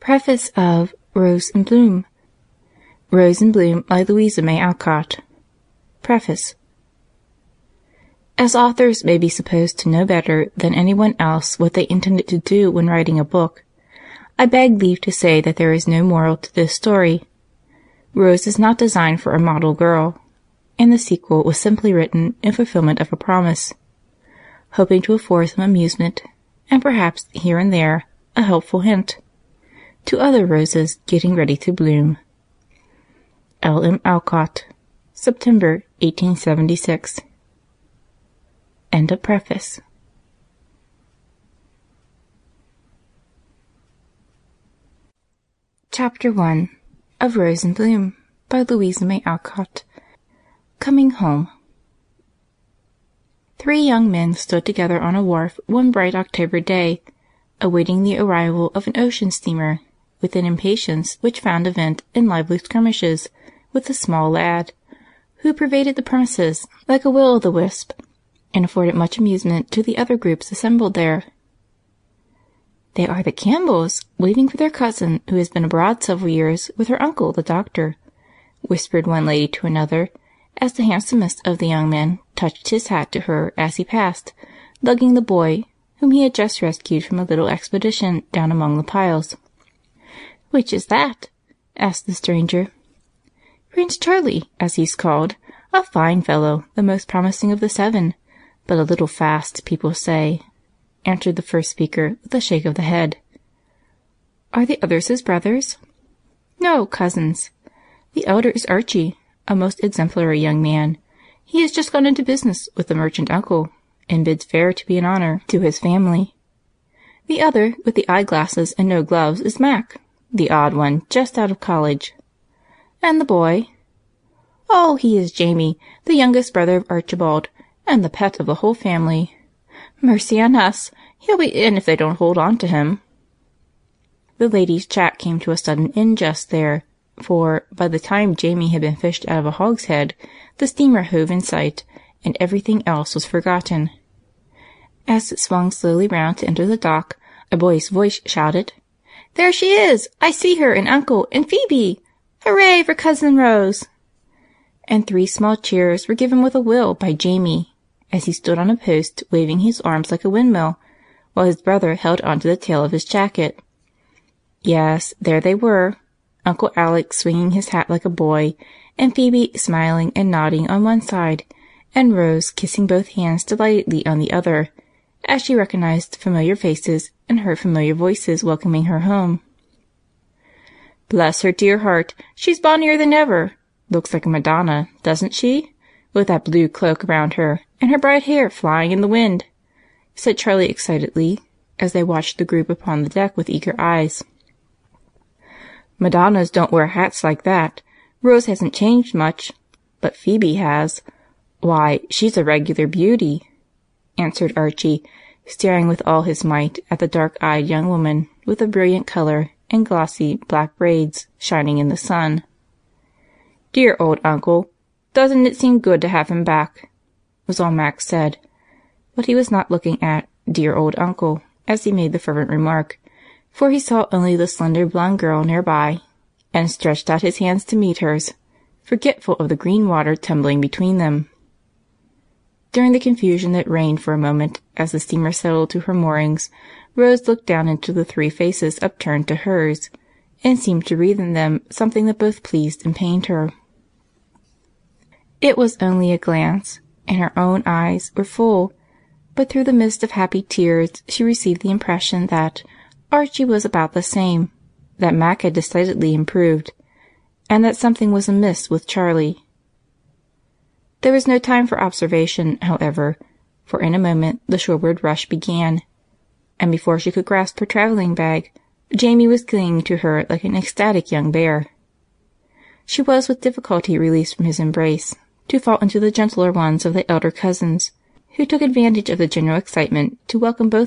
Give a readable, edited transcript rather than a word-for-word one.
Preface of Rose in Bloom. Rose in Bloom by Louisa May Alcott. Preface. As authors may be supposed to know better than anyone else what they intended to do when writing a book, I beg leave to say that there is no moral to this story. Rose is not designed for a model girl, and the sequel was simply written in fulfillment of a promise, hoping to afford some amusement, and perhaps here and there a helpful hint, to other roses getting ready to bloom. L. M. Alcott, September 1876. End of preface. Chapter 1 of Rose in Bloom by Louisa May Alcott. Coming Home. 3 young men stood together on a wharf one bright October day, awaiting the arrival of an ocean steamer, with an impatience which found a vent in lively skirmishes with a small lad, who pervaded the premises like a will-o'-the-wisp, and afforded much amusement to the other groups assembled there. "They are the Campbells, waiting for their cousin, who has been abroad several years with her uncle, the doctor," whispered one lady to another, as the handsomest of the young men touched his hat to her as he passed, lugging the boy, whom he had just rescued from a little expedition down among the piles. "Which is that?" asked the stranger. "Prince Charlie, as he's called, a fine fellow, the most promising of the 7, but a little fast, people say," answered the first speaker with a shake of the head. "Are the others his brothers?" "No, cousins. The elder is Archie, a most exemplary young man. He has just gone into business with the merchant uncle, and bids fair to be an honor to his family. The other, with the eyeglasses and no gloves, is Mac, the odd one, just out of college. And the boy? Oh, he is Jamie, the youngest brother of Archibald, and the pet of the whole family. Mercy on us, he'll be in if they don't hold on to him." The ladies' chat came to a sudden end just there, for, by the time Jamie had been fished out of a hogshead, the steamer hove in sight, and everything else was forgotten. As it swung slowly round to enter the dock, a boy's voice shouted, "There she is! I see her and Uncle and Phoebe! Hooray for Cousin Rose!" And 3 small cheers were given with a will by Jamie, as he stood on a post waving his arms like a windmill, while his brother held on to the tail of his jacket. Yes, there they were, Uncle Alec swinging his hat like a boy, and Phoebe smiling and nodding on one side, and Rose kissing both hands delightedly on the other, as she recognized familiar faces and heard familiar voices welcoming her home. "Bless her dear heart, she's bonnier than ever. Looks like a Madonna, doesn't she? With that blue cloak around her, and her bright hair flying in the wind," said Charlie excitedly, as they watched the group upon the deck with eager eyes. "Madonnas don't wear hats like that. Rose hasn't changed much, but Phoebe has. Why, she's a regular beauty," answered Archie, staring with all his might at the dark-eyed young woman with the brilliant color and glossy black braids shining in the sun. "Dear old uncle, doesn't it seem good to have him back?" was all Max said, but he was not looking at "dear old uncle" as he made the fervent remark, for he saw only the slender blonde girl nearby, and stretched out his hands to meet hers, forgetful of the green water tumbling between them. During the confusion that reigned for a moment as the steamer settled to her moorings, Rose looked down into the 3 faces upturned to hers, and seemed to read in them something that both pleased and pained her. It was only a glance, and her own eyes were full, but through the mist of happy tears she received the impression that Archie was about the same, that Mac had decidedly improved, and that something was amiss with Charlie. There was no time for observation, however, for in a moment the shoreward rush began, and before she could grasp her traveling bag, Jamie was clinging to her like an ecstatic young bear. She was with difficulty released from his embrace, to fall into the gentler ones of the elder cousins, who took advantage of the general excitement to welcome both